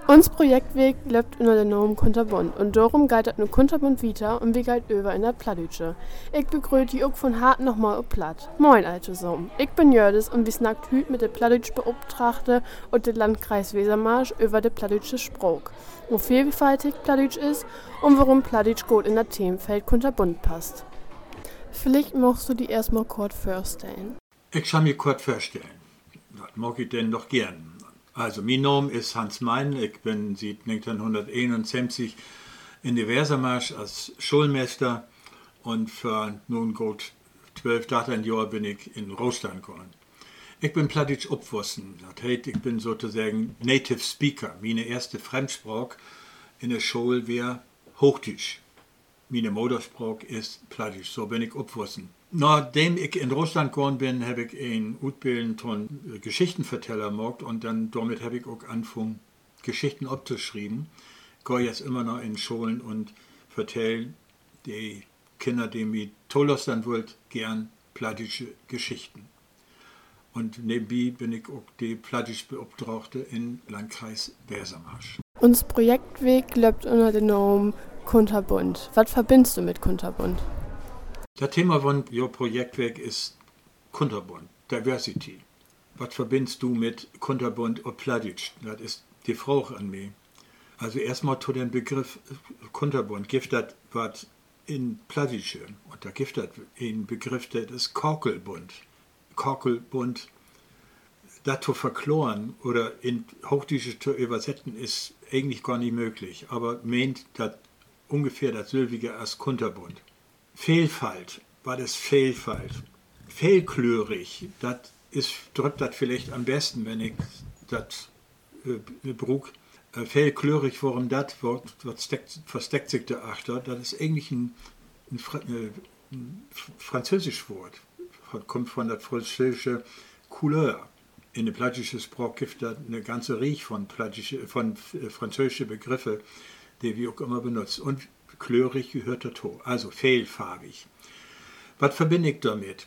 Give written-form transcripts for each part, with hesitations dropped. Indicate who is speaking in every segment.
Speaker 1: Ons projektweg loopt onder de naam Kunterbund und darum geht het nu Kunterbund weiter und wir geht über in der Plattdeutsche. Ich begrüße die auch von hart nochmal auf Platt. Moin, alte Sohn. Ich bin Jördis und wir snackt hüt mit der Plattdeutsch Beauftragte und der Landkreis Wesermarsch über der Plattdeutsche Sprach, wo vielfältig Plattdeutsch ist und warum Plattdeutsch gut in das Themenfeld Kunterbund passt. Vielleicht magst du die erstmal kurz vorstellen.
Speaker 2: Ich kann mir kurz vorstellen. Das mag ich denn doch gern. Also, mein Name ist Hans Mein, ich bin seit 1971 in der Wesermarsch als Schulmeister und für nun gut 12, 13 Jahre bin ich in Russland gegangen. Ich bin Plattdeutsch aufgewachsen, das heißt, ich bin sozusagen Native Speaker. Meine erste Fremdsprache in der Schule wäre Hochdeutsch. Meine Muttersprache ist Plattdeutsch, so bin ich aufgewachsen. Nachdem ich in Russland gegangen bin, habe ich eine Ausbildung von Geschichtenverteller gemacht und dann damit habe ich auch angefangen, Geschichten abzuschreiben. Ich gehe jetzt immer noch in Schulen und vertelle die Kinder, die mich tollostern wollen, gern plattdeutsche Geschichten. Und nebenbei bin ich auch die Plattdeutsch Beauftragte im Landkreis Wesermarsch.
Speaker 1: Uns Projektweg läuft unter dem Namen Kunterbund. Was verbindest du mit Kunterbund?
Speaker 2: Das Thema von Ihr Projektwerk ist Kunterbund, Diversity. Was verbindest du mit Kunterbund und Plattdeutsch? Das ist die Frage an mich. Also erstmal zu dem Begriff Kunterbund. Gibt das was in Plattdeutsche? Und da gibt es einen Begriff, das ist Korkelbund. Korkelbund, das zu verkloren oder in Hochdeutsche zu übersetzen, ist eigentlich gar nicht möglich. Aber meint das ungefähr dasselbe als Kunterbund. Vielfalt, was ist Vielfalt? Vielklörig, das drückt das vielleicht am besten, wenn ich das brauche. Vielklörig, warum das, was versteckt sich dahinter? Das ist eigentlich ein französisches Wort, kommt von der französischen Couleur. In der plattdeutschen Sprache gibt es eine ganze Reihe von französischen Begriffen, die wir auch immer benutzen. Und klörig gehört dazu, also vielfarbig. Was verbinde ich damit?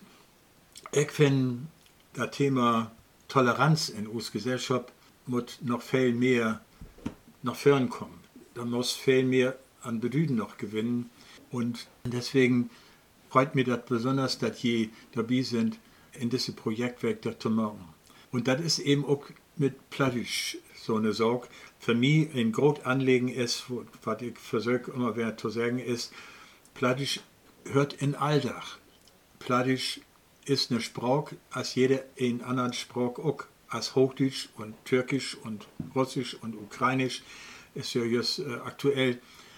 Speaker 2: Ich finde, das Thema Toleranz in unserer Gesellschaft muss noch viel mehr nach vorn kommen. Da muss viel mehr an Bedeutung noch gewinnen. Und deswegen freut mich das besonders, dass ihr dabei sind, in diesem Projektwerk das zu machen. Und das ist eben auch mit Plattdeutsch so eine Sorge. Für mich ein großes Anliegen ist, was ich versuche immer wieder zu sagen, ist, Plattdeutsch hört in Alldach. Plattdeutsch ist eine Sprache, als jede in anderen Sprache auch. Als Hochdeutsch und Türkisch und Russisch und Ukrainisch ist ja jetzt aktuell.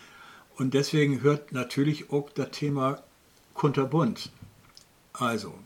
Speaker 2: Und deswegen hört natürlich auch das Thema Kunterbund, also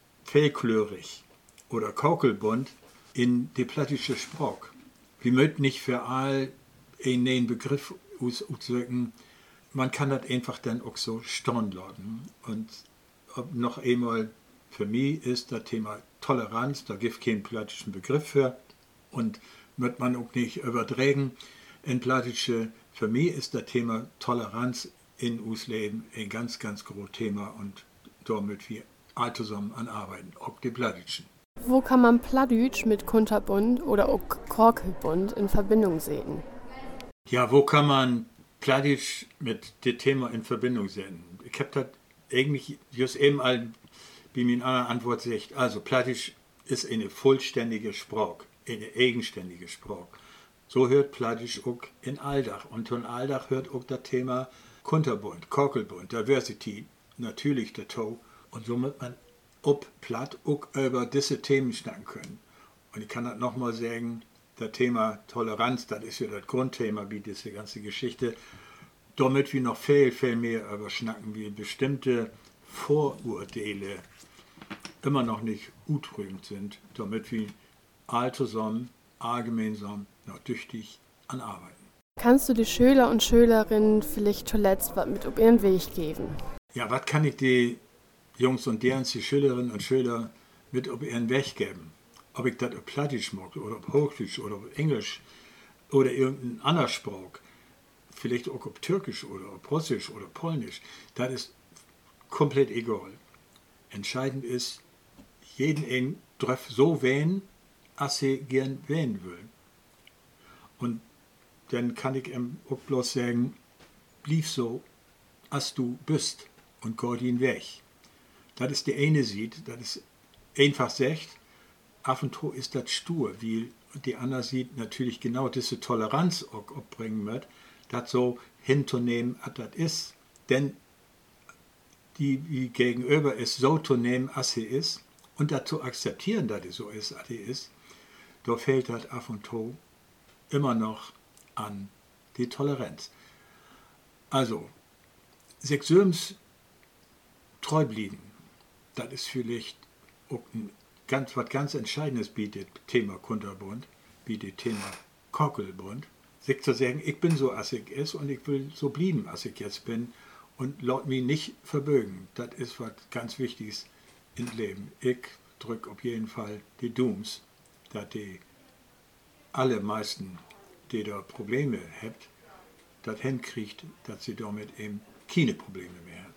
Speaker 2: vielklörig oder Kaukelbund in die plattdeutsche Sprache. Wir möchten nicht für all einen Begriff ausdrücken, man kann das einfach dann auch so stehen lassen. Und noch einmal, für mich ist das Thema Toleranz, da gibt es keinen plattdeutschen Begriff für und wird man auch nicht übertragen. In Plattdeutsche, für mich ist das Thema Toleranz in uns Leben ein ganz, ganz großes Thema und damit wir alle zusammen anarbeiten, auch die Plattdeutschen.
Speaker 1: Wo kann man Plattdeutsch mit Kunterbund oder auch Korkelbund in Verbindung sehen?
Speaker 2: Ja, wo kann man Plattdeutsch mit dem Thema in Verbindung sehen? Ich habe das eigentlich just eben bei meiner anderen Antwort gesagt. Also Plattdeutsch ist eine vollständige Sprache, eine eigenständige Sprache. So hört Plattdeutsch auch in Alldach. Und in Alldach hört auch das Thema Kunterbund, Korkelbund, Diversity natürlich dazu. Und somit man ob Platt auch über diese Themen schnacken können. Und ich kann das nochmal sagen, das Thema Toleranz, das ist ja das Grundthema wie diese ganze Geschichte. Damit wir noch viel, viel mehr überschnacken, wie bestimmte Vorurteile immer noch nicht utrühmend sind, damit wir all zusammen, all gemeinsam noch tüchtig anarbeiten.
Speaker 1: Kannst du die Schüler und Schülerinnen vielleicht zuletzt was mit auf ihren Weg geben?
Speaker 2: Ja, was kann ich die Jungs und Dirns, die Schülerinnen und Schüler mit auf ihren Weg geben? Ob ich das auf Plattdeutsch mag oder auf Hochdeutsch oder auf Englisch oder irgendeine andere Sprache, vielleicht auch auf Türkisch oder auf Russisch oder Polnisch, das ist komplett egal. Entscheidend ist, jeden darf so wählen, als sie gern wählen will. Und dann kann ich ihm auch bloß sagen, blieb so, als du bist und geh ihn weg. Das ist die eine sieht, das ist einfach sagt, ab und zu ist das stur, wie die andere sieht natürlich genau diese Toleranz auch bringen wird, das so hinzunehmen, als das ist, denn die gegenüber ist so zu nehmen, als sie ist, und das zu akzeptieren, dass sie so ist, als sie ist, da fehlt das ab und zu immer noch an die Toleranz. Also, sich Söms treu blieben, das ist vielleicht auch was ganz Entscheidendes bietet Thema Kunterbund, bietet Thema Kockelbund, sich zu sagen, ich bin so, als ich ist und ich will so blieben, als ich jetzt bin und laut mich nicht verbögen. Das ist was ganz Wichtiges im Leben. Ich drücke auf jeden Fall die Dooms, dass die alle meisten, die da Probleme habt, das hinkriegt, dass sie damit eben keine Probleme mehr haben.